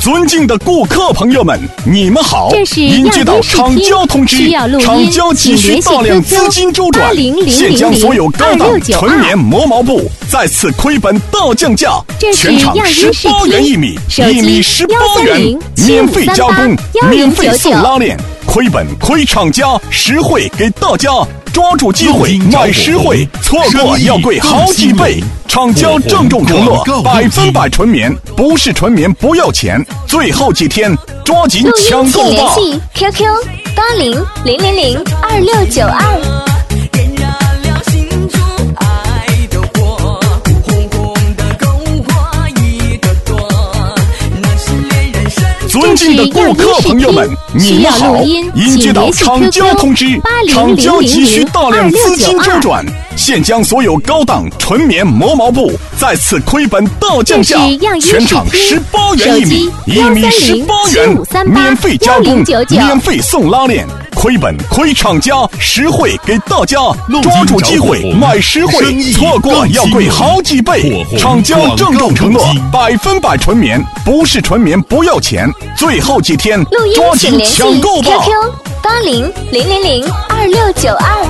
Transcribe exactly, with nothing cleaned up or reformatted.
尊敬的顾客朋友们，你们好！应接到厂交通知，厂交急需大量资金周转，现将所有高档纯棉磨毛布再次亏本大降价，全场十八元一米，一米十八元，免费加工，免费送拉链，亏本亏厂家，实惠给大家。抓住机会买实惠，错过要贵好几倍。厂家郑重承诺，百分百纯棉，不是纯棉不要钱。最后几天，抓紧抢购吧！ 联系 Q Q 八零零零零二六九二。 尊敬的顾客朋友们，你们好！应接到厂交通知，厂交急需大量资金周转，现将所有高档纯棉磨毛布再次亏本大降价，全场十八元一米，一米十八元，免费加工，免费送拉链。亏本亏厂家，实惠给大家，抓住机会买实惠，错过要贵好几倍。厂家郑重承诺，百分百纯棉，不是纯棉不要钱。最后几天，抓紧抢购吧！ Q Q 八零零零零二六九二。